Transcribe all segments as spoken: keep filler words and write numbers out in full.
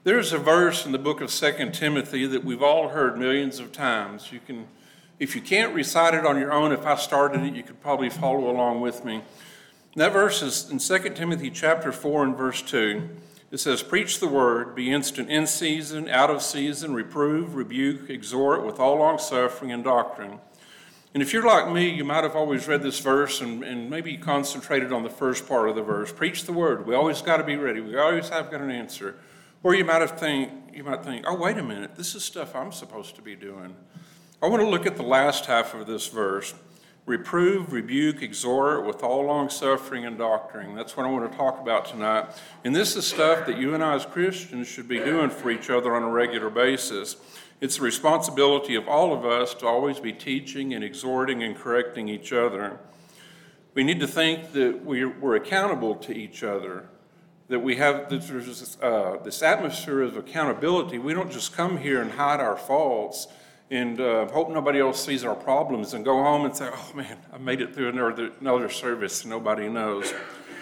There's a verse in the book of Second Timothy that we've all heard millions of times. You can, if you can't recite it on your own, if I started it, you could probably follow along with me. That verse is in Second Timothy chapter four and verse two. It says, "Preach the word, be instant in season, out of season, reprove, rebuke, exhort with all long-suffering and doctrine." And if you're like me, you might have always read this verse and, and maybe concentrated on the first part of the verse. Preach the word. We always got to be ready. We always have got an answer. Or you might have think, you might think, oh, wait a minute, this is stuff I'm supposed to be doing. I want to look at the last half of this verse. Reprove, rebuke, exhort with all long-suffering and doctrine. That's what I want to talk about tonight. And this is stuff that you and I as Christians should be doing for each other on a regular basis. It's the responsibility of all of us to always be teaching and exhorting and correcting each other. We need to think that we're, we're accountable to each other, that we have this, uh, this atmosphere of accountability. We don't just come here and hide our faults and uh, hope nobody else sees our problems and go home and say, oh man, I made it through another, another service and nobody knows.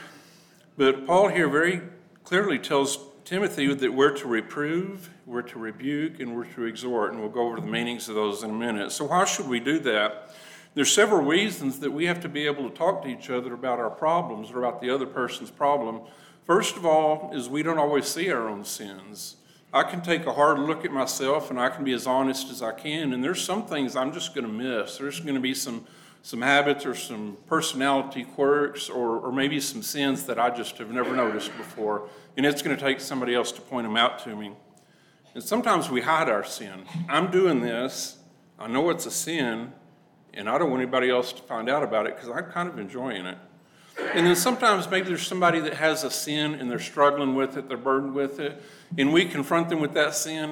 But Paul here very clearly tells Timothy that we're to reprove, we're to rebuke, and we're to exhort, and we'll go over the meanings of those in a minute. So why should we do that? There's several reasons that we have to be able to talk to each other about our problems or about the other person's problem. First of all is we don't always see our own sins. I can take a hard look at myself and I can be as honest as I can, and there's some things I'm just going to miss. There's going to be some some habits or some personality quirks or, or maybe some sins that I just have never noticed before, and it's going to take somebody else to point them out to me. And sometimes we hide our sin. I'm doing this, I know it's a sin, and I don't want anybody else to find out about it because I'm kind of enjoying it. And then sometimes maybe there's somebody that has a sin and they're struggling with it, they're burdened with it, and we confront them with that sin,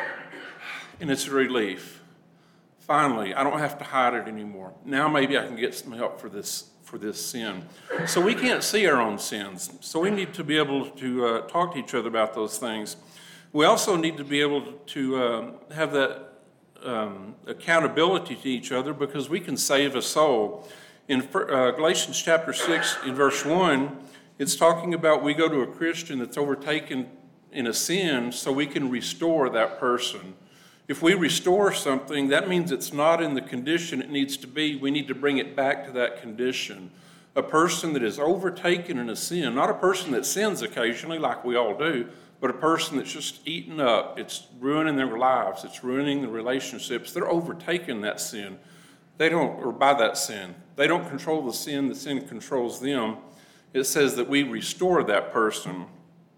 and it's a relief. Finally, I don't have to hide it anymore. Now maybe I can get some help for this for this sin. So we can't see our own sins. So we need to be able to uh, talk to each other about those things. We also need to be able to uh, have that um, accountability to each other because we can save a soul. In uh, Galatians chapter six, in verse one, it's talking about we go to a Christian that's overtaken in a sin so we can restore that person. If we restore something, that means it's not in the condition it needs to be. We need to bring it back to that condition. A person that is overtaken in a sin, not a person that sins occasionally like we all do, but a person that's just eaten up. It's ruining their lives. It's ruining the relationships. They're overtaking that sin. They don't, or by that sin. They don't control the sin. The sin controls them. It says that we restore that person.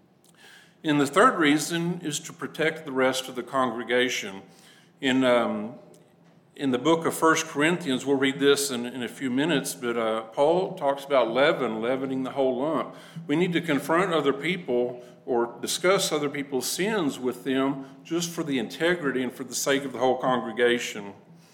And the third reason is to protect the rest of the congregation. In um, in the book of First Corinthians, we'll read this in, in a few minutes, but uh, Paul talks about leaven, leavening the whole lump. We need to confront other people or discuss other people's sins with them just for the integrity and for the sake of the whole congregation.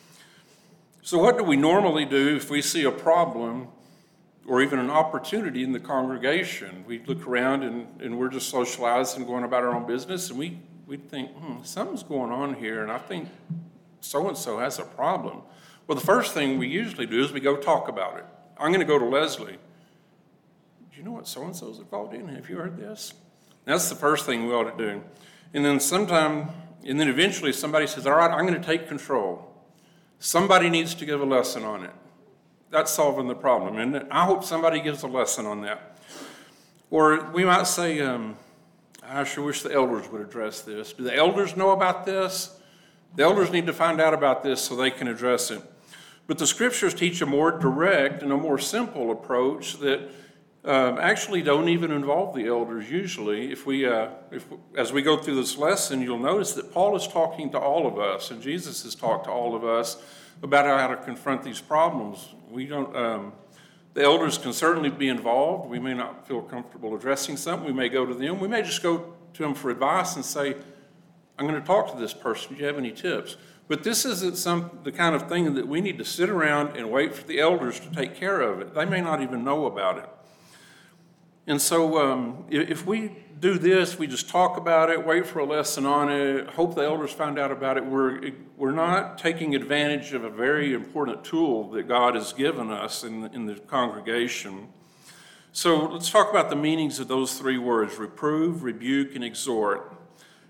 So what do we normally do if we see a problem or even an opportunity in the congregation? We look around and, and we're just socializing, going about our own business, and we, we think, hmm, something's going on here, and I think so-and-so has a problem. Well, the first thing we usually do is we go talk about it. I'm going to go to Leslie. Do you know what so-and-so's involved in? Have you heard this? That's the first thing we ought to do. And then sometime, and then eventually somebody says, all right, I'm going to take control. Somebody needs to give a lesson on it. That's solving the problem, and I hope somebody gives a lesson on that. Or we might say, um, I sure wish the elders would address this. Do the elders know about this? The elders need to find out about this so they can address it. But the scriptures teach a more direct and a more simple approach that uh, actually don't even involve the elders usually. If we, uh, if as we go through this lesson, you'll notice that Paul is talking to all of us, and Jesus has talked to all of us about how to confront these problems. We don't. Um, the elders can certainly be involved. We may not feel comfortable addressing something. We may go to them. We may just go to them for advice and say, I'm going to talk to this person. Do you have any tips? But this isn't some the kind of thing that we need to sit around and wait for the elders to take care of it. They may not even know about it. And so um, if we do this, we just talk about it, wait for a lesson on it, hope the elders find out about it, we're, we're not taking advantage of a very important tool that God has given us in, in the congregation. So let's talk about the meanings of those three words, reprove, rebuke, and exhort.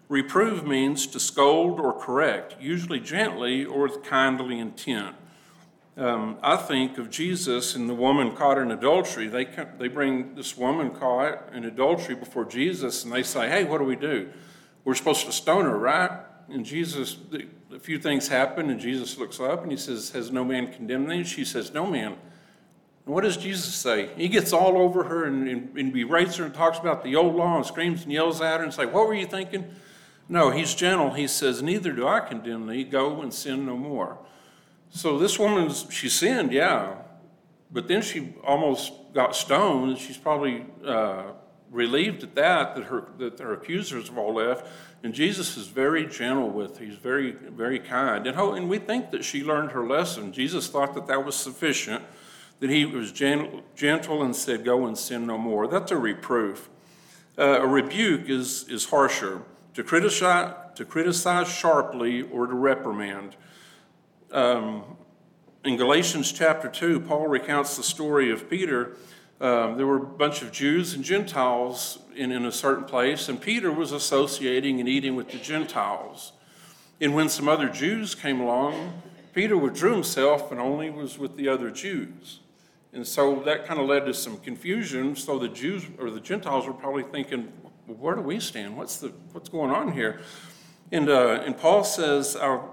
Reprove means to scold or correct, usually gently or with kindly intent. Um, I think of Jesus and the woman caught in adultery. They they bring this woman caught in adultery before Jesus, and they say, hey, what do we do? We're supposed to stone her, right? And Jesus, a few things happen, and Jesus looks up, and he says, has no man condemned thee? And she says, no man. And what does Jesus say? He gets all over her and, and, and berates her and talks about the old law and screams and yells at her and says, what were you thinking? No, he's gentle. He says, neither do I condemn thee. Go and sin no more. So this woman, she sinned, yeah, but then she almost got stoned. She's probably uh, relieved at that, that her that her accusers have all left. And Jesus is very gentle with her. He's very, very kind. And, and we think that she learned her lesson. Jesus thought that that was sufficient, that he was gentle, gentle and said, go and sin no more. That's a reproof. Uh, a rebuke is, is harsher, to criticize, to criticize sharply or to reprimand. Um, in Galatians chapter two, Paul recounts the story of Peter. Um, there were a bunch of Jews and Gentiles in, in a certain place, and Peter was associating and eating with the Gentiles. And when some other Jews came along, Peter withdrew himself and only was with the other Jews. And so that kind of led to some confusion. So the Jews or the Gentiles were probably thinking, well, where do we stand? What's the what's going on here? And uh, and Paul says, our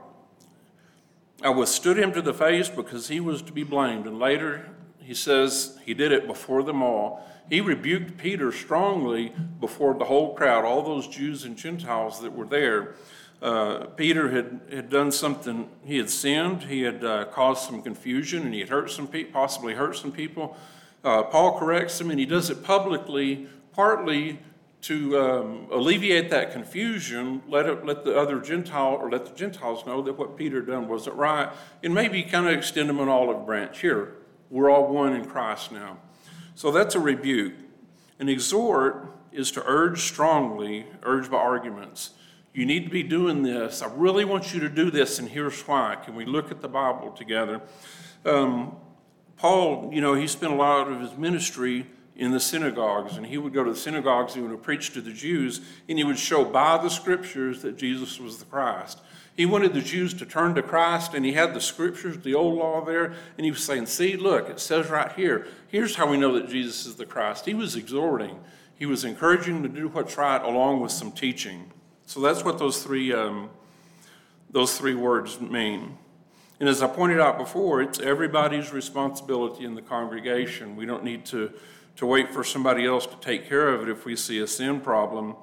I withstood him to the face because he was to be blamed. And later he says he did it before them all. He rebuked Peter strongly before the whole crowd, all those Jews and Gentiles that were there. Uh, Peter had, had done something, he had sinned, he had uh, caused some confusion, and he had hurt some people, possibly hurt some people. Uh, Paul corrects him, and he does it publicly, partly to um, alleviate that confusion, let it, let the other Gentile, or let the Gentiles know that what Peter done wasn't right, and maybe kind of extend them an olive branch. Here, we're all one in Christ now. So that's a rebuke. An exhort is to urge strongly, urge by arguments. You need to be doing this. I really want you to do this, and here's why. Can we look at the Bible together? Um, Paul, you know, he spent a lot of his ministry in the synagogues, and he would go to the synagogues and he would preach to the Jews, and he would show by the scriptures that Jesus was the Christ. He wanted the Jews to turn to Christ, and he had the scriptures, the old law there, and he was saying, see, look, it says right here, here's how we know that Jesus is the Christ. He was exhorting. He was encouraging them to do what's right along with some teaching. So that's what those three, um, those three words mean. And as I pointed out before, it's everybody's responsibility in the congregation. We don't need to to wait for somebody else to take care of it if we see a sin problem.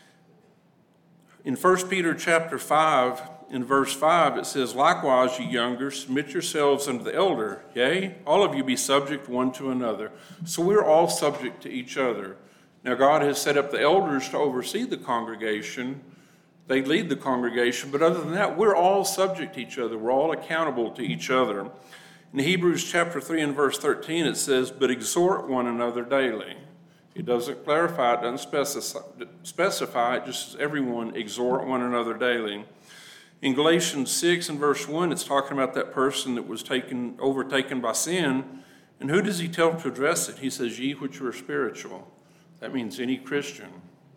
In First Peter chapter five, in verse five, it says, likewise, ye younger, submit yourselves unto the elder. Yea, all of you be subject one to another. So we're all subject to each other. Now God has set up the elders to oversee the congregation. They lead the congregation, but other than that, we're all subject to each other. We're all accountable to each other. In Hebrews chapter three and verse thirteen, it says, but exhort one another daily. It doesn't clarify, it doesn't specify, specify it just says everyone exhort one another daily. In Galatians six and verse one, it's talking about that person that was taken, overtaken by sin. And who does he tell to address it? He says, ye which are spiritual. That means any Christian.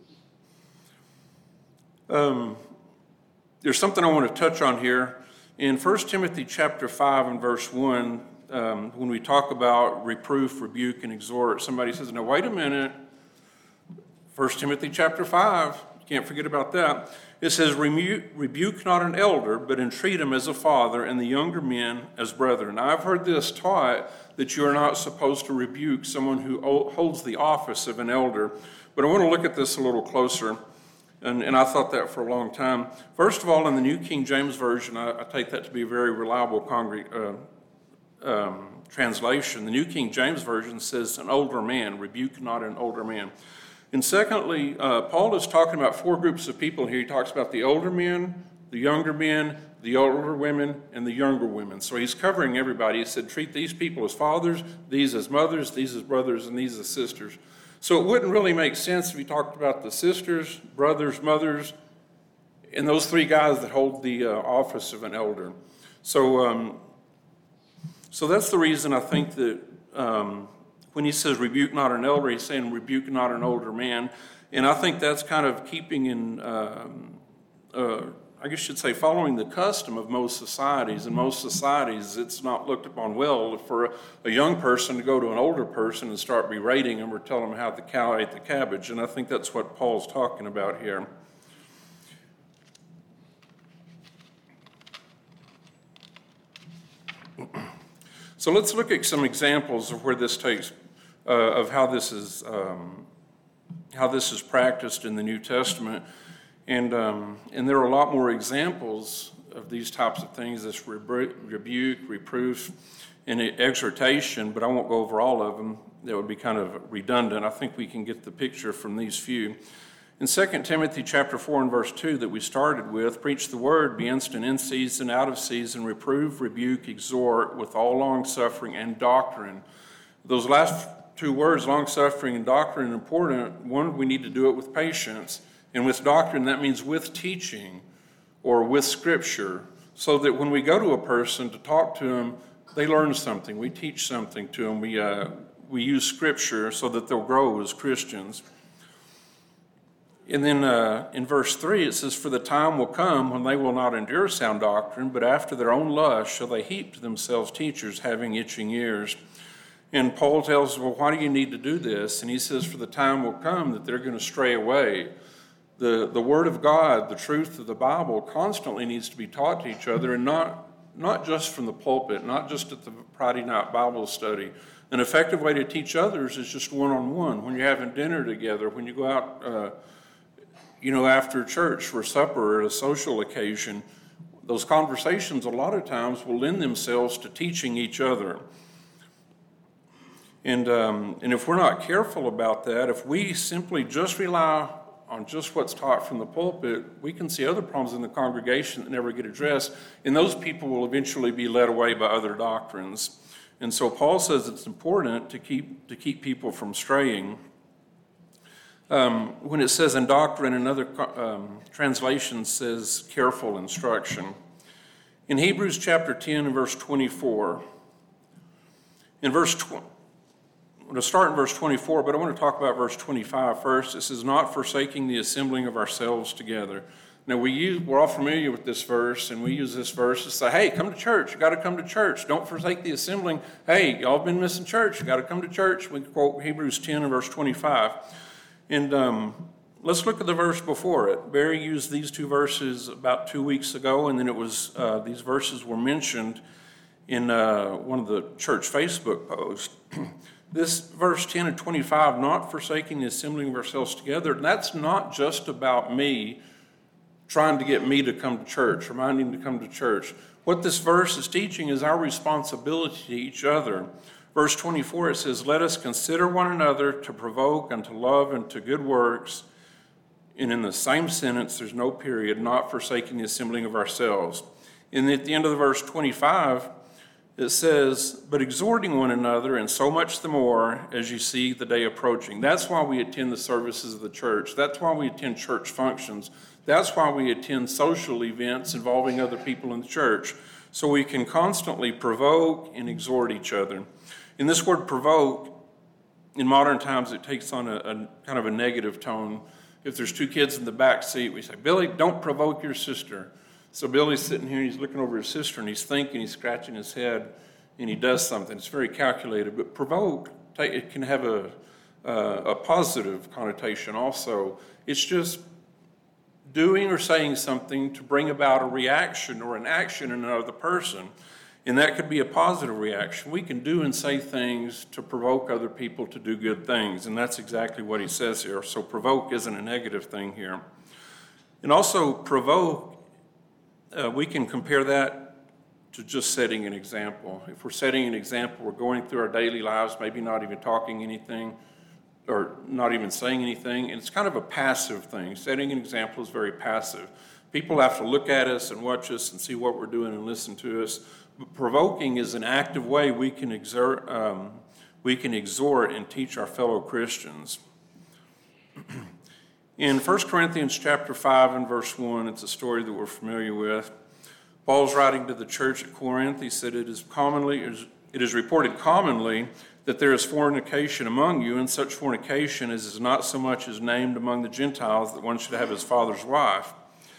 Um, there's something I want to touch on here. In First Timothy chapter five and verse one, um, when we talk about reproof, rebuke, and exhort, somebody says, now wait a minute. First Timothy chapter five, you can't forget about that. It says, rebuke, rebuke not an elder, but entreat him as a father, and the younger men as brethren. Now, I've heard this taught that you are not supposed to rebuke someone who holds the office of an elder. But I want to look at this a little closer. And, and I thought that for a long time. First of all, in the New King James Version, I, I take that to be a very reliable congre- uh, um, translation. The New King James Version says, an older man, rebuke not an older man. And secondly, uh, Paul is talking about four groups of people here. He talks about the older men, the younger men, the older women, and the younger women. So he's covering everybody. He said, treat these people as fathers, these as mothers, these as brothers, and these as sisters. So it wouldn't really make sense if he talked about the sisters, brothers, mothers, and those three guys that hold the uh, office of an elder. So um, so that's the reason I think that um, when he says rebuke not an elder, he's saying rebuke not an older man. And I think that's kind of keeping in um, uh, I guess you'd say, following the custom of most societies. In most societies, it's not looked upon well for a, a young person to go to an older person and start berating them or tell them how the cow ate the cabbage. And I think that's what Paul's talking about here. So let's look at some examples of where this takes, uh, of how this is, um, how this is practiced in the New Testament. And um, and there are a lot more examples of these types of things, this rebu- rebuke, reproof, and exhortation, but I won't go over all of them. That would be kind of redundant. I think we can get the picture from these few. In Second Timothy chapter four and verse two that we started with, preach the word, be instant in season, out of season, reprove, rebuke, exhort with all long-suffering and doctrine. Those last two words, long-suffering and doctrine, are important. One, we need to do it with patience. And with doctrine, that means with teaching or with scripture, so that when we go to a person to talk to them, they learn something. We teach something to them. We, uh, we use scripture so that they'll grow as Christians. And then uh, in verse three, it says, for the time will come when they will not endure sound doctrine, but after their own lust shall they heap to themselves teachers having itching ears. And Paul tells, well, why do you need to do this? And he says, for the time will come that they're going to stray away. The, the Word of God, the truth of the Bible, constantly needs to be taught to each other, and not, not just from the pulpit, not just at the Friday night Bible study. An effective way to teach others is just one-on-one, when you're having dinner together, when you go out, uh, you know, after church for supper or a social occasion. Those conversations a lot of times will lend themselves to teaching each other. And, um, and if we're not careful about that, if we simply just rely on just what's taught from the pulpit, we can see other problems in the congregation that never get addressed, and those people will eventually be led away by other doctrines. And so Paul says it's important to keep to keep people from straying. Um, when it says in doctrine, another um, translation says careful instruction. In Hebrews chapter ten and verse twenty-four, in verse twenty, I'm going to start in verse twenty-four, but I want to talk about verse twenty-five first. It says, not forsaking the assembling of ourselves together. Now, we use, we're all familiar with this verse, and we use this verse to say, hey, come to church. You got to come to church. Don't forsake the assembling. Hey, y'all been missing church. You got to come to church. We quote Hebrews ten and verse twenty-five. And um, let's look at the verse before it. Barry used these two verses about two weeks ago, and then it was uh, these verses were mentioned in uh, one of the church Facebook posts. This verse ten and twenty-five, not forsaking the assembling of ourselves together, that's not just about me trying to get me to come to church, reminding him to come to church. What this verse is teaching is our responsibility to each other. Verse twenty-four, it says, let us consider one another to provoke unto love and to good works. And in the same sentence, there's no period, not forsaking the assembling of ourselves. And at the end of the verse twenty-five, it says, but exhorting one another, and so much the more as you see the day approaching. That's why we attend the services of the church. That's why we attend church functions. That's why we attend social events involving other people in the church, so we can constantly provoke and exhort each other. In this word provoke, in modern times, it takes on a, a kind of a negative tone. If there's two kids in the back seat, we say, Billy, don't provoke your sister. So Billy's sitting here, and he's looking over his sister, and he's thinking, he's scratching his head, and he does something. It's very calculated. But provoke, it can have a, uh, a positive connotation also. It's just doing or saying something to bring about a reaction or an action in another person. And that could be a positive reaction. We can do and say things to provoke other people to do good things, and that's exactly what he says here. So provoke isn't a negative thing here. And also provoke, Uh, we can compare that to just setting an example. If we're setting an example, we're going through our daily lives, maybe not even talking anything or not even saying anything, and it's kind of a passive thing. Setting an example is very passive. People have to look at us and watch us and see what we're doing and listen to us. But provoking is an active way we can exert, um, we can exhort and teach our fellow Christians. In First Corinthians chapter five and verse one, it's a story that we're familiar with. Paul's writing to the church at Corinth. He said, it is commonly, it is reported commonly that there is fornication among you, and such fornication as is not so much as named among the Gentiles that one should have his father's wife.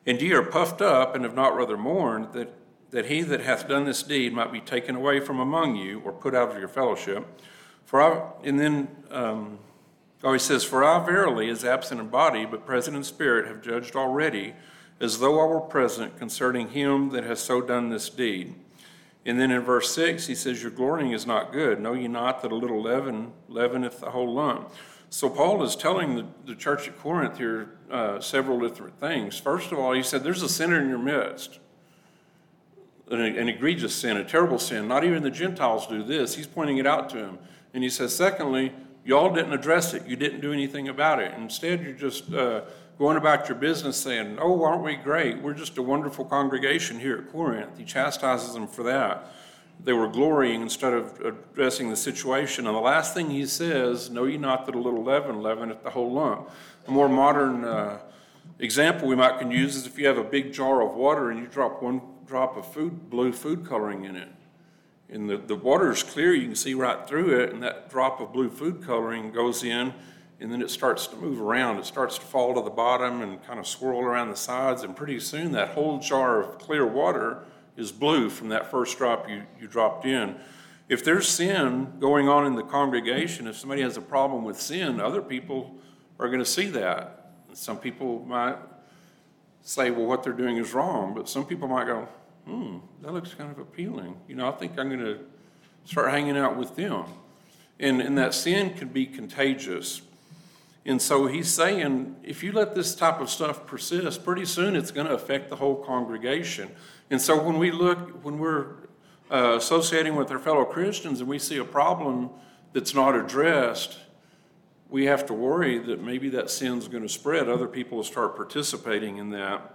And ye are puffed up, and have not rather mourned, that, that he that hath done this deed might be taken away from among you, or put out of your fellowship. For I, and then, um, oh, he says, For I verily, as absent in body, but present in spirit, have judged already, as though I were present, concerning him that has so done this deed. And then in verse six, he says, Your glorying is not good. Know ye not that a little leaven leaveneth the whole lump? So Paul is telling the, the church at Corinth here uh, several different things. First of all, he said, there's a sinner in your midst, an, an egregious sin, a terrible sin. Not even the Gentiles do this. He's pointing it out to him. And he says, secondly, y'all didn't address it. You didn't do anything about it. Instead, you're just uh, going about your business saying, oh, aren't we great? We're just a wonderful congregation here at Corinth. He chastises them for that. They were glorying instead of addressing the situation. And the last thing he says, know ye not that a little leaven leaveneth the whole lump. A more modern uh, example we might can use is if you have a big jar of water and you drop one drop of food, blue food coloring in it. And the, the water is clear, you can see right through it, and that drop of blue food coloring goes in, and then it starts to move around. It starts to fall to the bottom and kind of swirl around the sides, and pretty soon that whole jar of clear water is blue from that first drop you, you dropped in. If there's sin going on in the congregation, if somebody has a problem with sin, other people are going to see that. Some people might say, well, what they're doing is wrong, but some people might go, hmm, that looks kind of appealing. You know, I think I'm going to start hanging out with them. And, and that sin can be contagious. And so he's saying, if you let this type of stuff persist, pretty soon it's going to affect the whole congregation. And so when we look, when we're uh, associating with our fellow Christians and we see a problem that's not addressed, we have to worry that maybe that sin's going to spread. Other people will start participating in that.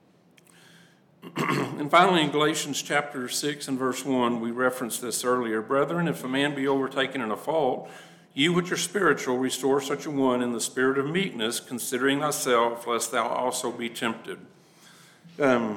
And finally, in Galatians chapter six and verse one, we referenced this earlier. Brethren, if a man be overtaken in a fault, you which are spiritual, restore such a one in the spirit of meekness, considering thyself, lest thou also be tempted. Um,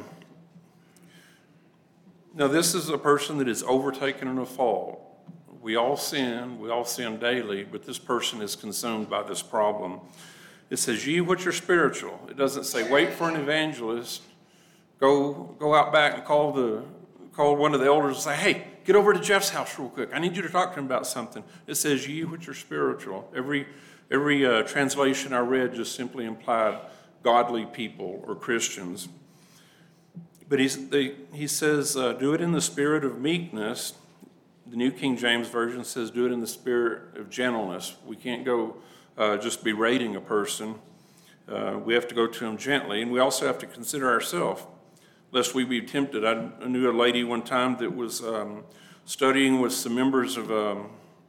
now, this is a person that is overtaken in a fault. We all sin, we all sin daily, but this person is consumed by this problem. It says, ye which are spiritual. It doesn't say, wait for an evangelist. Go go out back and call the call one of the elders and say, hey, get over to Jeff's house real quick. I need you to talk to him about something. It says, ye which are spiritual. Every every uh, translation I read just simply implied godly people or Christians. But he's, they, he says, uh, do it in the spirit of meekness. The New King James Version says, do it in the spirit of gentleness. We can't go uh, just berating a person. Uh, we have to go to him gently, and we also have to consider ourselves, lest we be tempted. I, I knew a lady one time that was um, studying with some members of um,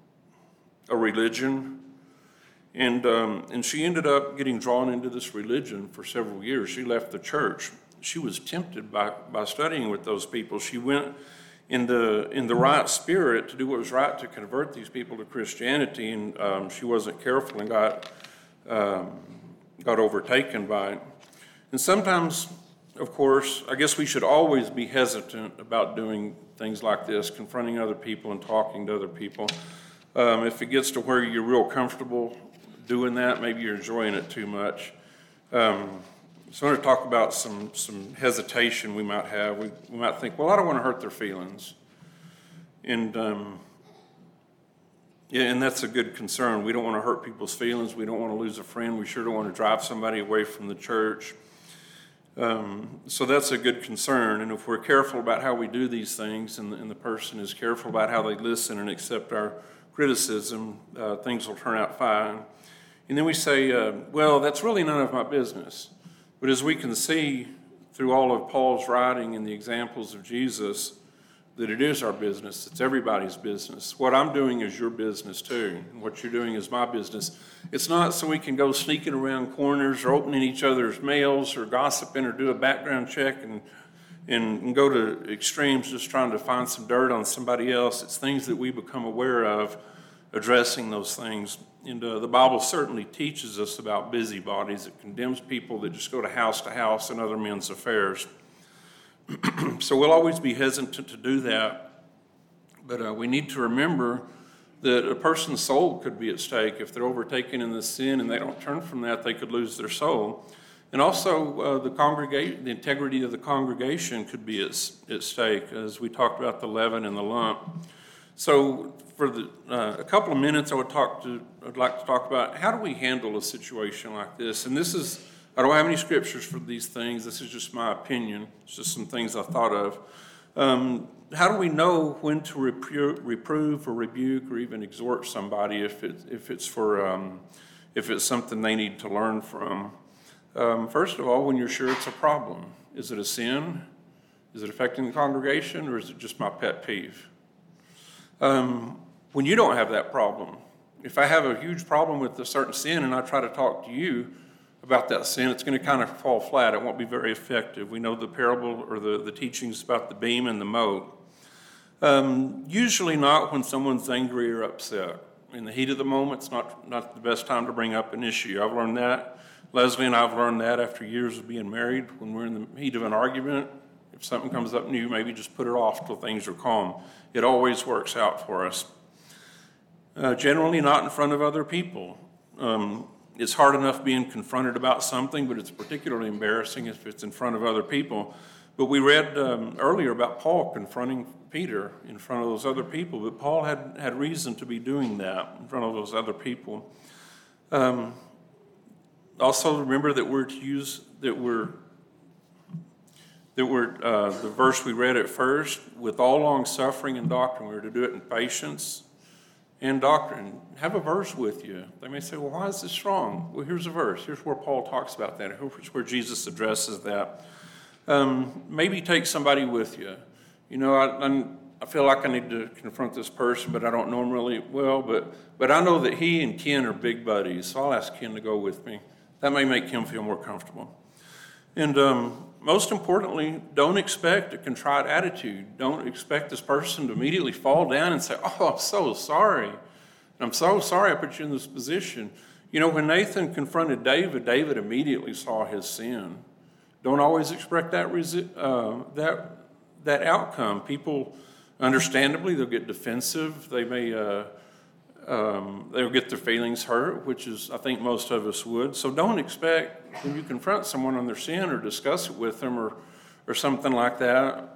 a religion, and um, and she ended up getting drawn into this religion for several years. She left the church. She was tempted by, by studying with those people. She went in the in the right spirit to do what was right to convert these people to Christianity, and um, she wasn't careful and got um, got overtaken by it. And sometimes, of course, I guess we should always be hesitant about doing things like this, confronting other people and talking to other people. Um, if it gets to where you're real comfortable doing that, maybe you're enjoying it too much. Um, so I want to talk about some some hesitation we might have. We, we might think, well, I don't want to hurt their feelings. And um, yeah, and that's a good concern. We don't want to hurt people's feelings. We don't want to lose a friend. We sure don't want to drive somebody away from the church. Um, so that's a good concern. And if we're careful about how we do these things, and the, and the person is careful about how they listen and accept our criticism, uh, things will turn out fine. And then we say, uh, well, that's really none of my business. But as we can see through all of Paul's writing and the examples of Jesus, that it is our business. It's everybody's business. What I'm doing is your business too, and what you're doing is my business. It's not so we can go sneaking around corners or opening each other's mails or gossiping or do a background check and, and, and go to extremes just trying to find some dirt on somebody else. It's things that we become aware of, addressing those things. And uh, the Bible certainly teaches us about busybodies. It condemns people that just go to house to house in other men's affairs. So we'll always be hesitant to do that, but uh, we need to remember that a person's soul could be at stake. If they're overtaken in this sin and they don't turn from that, they could lose their soul. And also, uh, the congregation, the integrity of the congregation could be at, at stake, as we talked about the leaven and the lump. So, for the, uh, a couple of minutes, I would talk to, I'd like to talk about how do we handle a situation like this. And this is, I don't have any scriptures for these things. This is just my opinion. It's just some things I thought of. Um, how do we know when to repro- reprove or rebuke or even exhort somebody if it, if it's for um, if it's something they need to learn from? Um, first of all, when you're sure it's a problem. Is it a sin? Is it affecting the congregation, or is it just my pet peeve? Um, when you don't have that problem, if I have a huge problem with a certain sin and I try to talk to you about that sin, it's going to kind of fall flat. It won't be very effective. We know the parable or the, the teachings about the beam and the mote. Um, usually not when someone's angry or upset. In the heat of the moment, it's not, not the best time to bring up an issue. I've learned that. Leslie and I have learned that after years of being married. When we're in the heat of an argument, if something comes up new, maybe just put it off till things are calm. It always works out for us. Uh, generally not in front of other people. Um, it's hard enough being confronted about something, but it's particularly embarrassing if it's in front of other people. But we read um, earlier about Paul confronting Peter in front of those other people, but Paul had, had reason to be doing that in front of those other people. Um, Also, remember that we're to use, that we're, that we're, uh, the verse we read at first, with all long suffering and doctrine, we're to do it in patience and doctrine. Have a verse with you. They may say, well, why is this wrong? Well, here's a verse. Here's where Paul talks about that. Here's where Jesus addresses that. Um, maybe take somebody with you. You know, I, I'm, I feel like I need to confront this person, but I don't know him really well. But, but I know that he and Ken are big buddies, so I'll ask Ken to go with me. That may make him feel more comfortable. And um, most importantly, don't expect a contrite attitude. Don't expect this person to immediately fall down and say, oh, I'm so sorry. I'm so sorry I put you in this position. You know, when Nathan confronted David, David immediately saw his sin. Don't always expect that, resi- uh, that, that outcome. People, understandably, they'll get defensive. They may... Uh, Um, they'll get their feelings hurt, which is, I think, most of us would. So don't expect, when you confront someone on their sin or discuss it with them or, or something like that,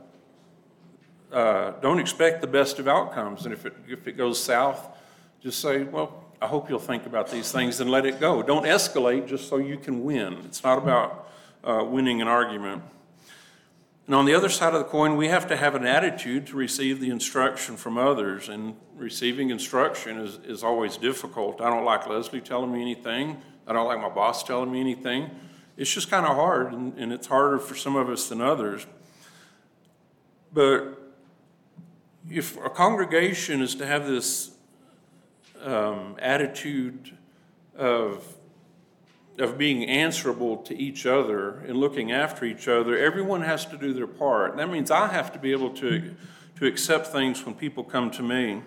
uh, don't expect the best of outcomes. And if it, if it goes south, just say, well, I hope you'll think about these things and let it go. Don't escalate just so you can win. It's not about uh, winning an argument. And on the other side of the coin, we have to have an attitude to receive the instruction from others. And receiving instruction is, is always difficult. I don't like Leslie telling me anything. I don't like my boss telling me anything. It's just kind of hard, and, and it's harder for some of us than others. But if a congregation is to have this um, attitude of of being answerable to each other and looking after each other, everyone has to do their part. That means I have to be able to, to accept things when people come to me.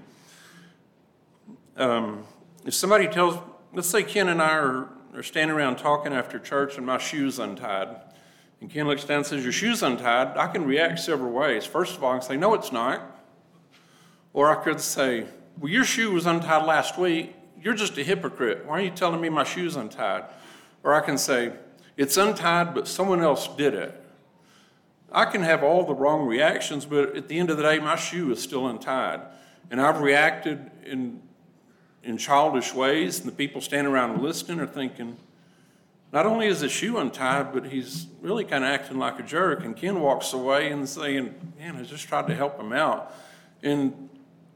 Um, if somebody tells, let's say Ken and I are, are standing around talking after church and my shoe's untied, and Ken looks down and says, your shoe's untied, I can react several ways. First of all, I can say, no, it's not. Or I could say, well, your shoe was untied last week. You're just a hypocrite. Why are you telling me my shoe's untied? Or I can say, it's untied, but someone else did it. I can have all the wrong reactions, but at the end of the day, my shoe is still untied. And I've reacted in, in childish ways, and the people standing around listening are thinking, not only is the shoe untied, but he's really kind of acting like a jerk. And Ken walks away and saying, man, I just tried to help him out. And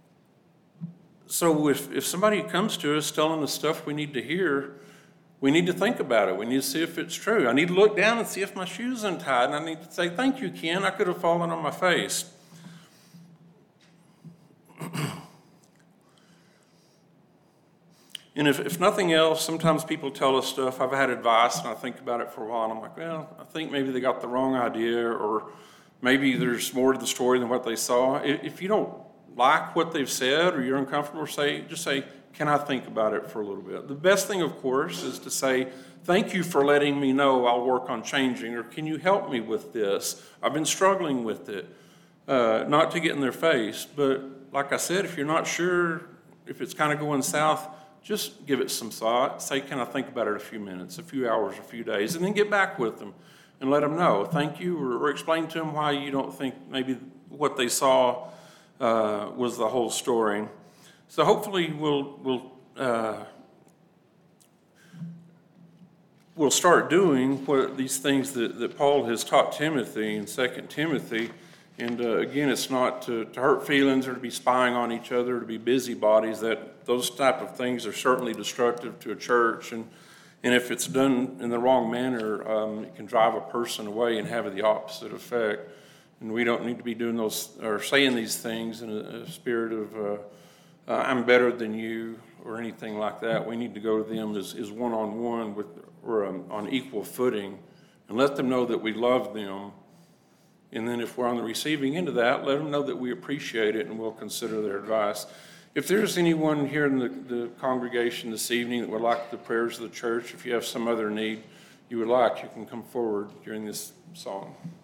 so if, if somebody comes to us telling us stuff we need to hear, we need to think about it. We need to see if it's true. I need to look down and see if my shoe's untied, and I need to say, thank you, Ken. I could have fallen on my face. And if, if nothing else, sometimes people tell us stuff. I've had advice, and I think about it for a while, and I'm like, well, I think maybe they got the wrong idea, or maybe there's more to the story than what they saw. If you don't like what they've said or you're uncomfortable, say, just say, can I think about it for a little bit? The best thing, of course, is to say, thank you for letting me know I'll work on changing, or can you help me with this? I've been struggling with it. Uh, not to get in their face, but like I said, if you're not sure if it's kind of going south, just give it some thought. Say, can I think about it a few minutes, a few hours, a few days, and then get back with them and let them know. Thank you, or, or explain to them why you don't think maybe what they saw uh, was the whole story. So hopefully we'll we'll uh, we'll start doing what these things that, that Paul has taught Timothy in Second Timothy. And uh, again, it's not to, to hurt feelings or to be spying on each other, to be busybodies. That those type of things are certainly destructive to a church, and and if it's done in the wrong manner, um, it can drive a person away and have the opposite effect. And we don't need to be doing those or saying these things in a, a spirit of uh, uh, I'm better than you or anything like that. We need to go to them as, as one-on-one with or um, on equal footing, and let them know that we love them. And then if we're on the receiving end of that, let them know that we appreciate it and we'll consider their advice. If there's anyone here in the, the congregation this evening that would like the prayers of the church, if you have some other need you would like, you can come forward during this song.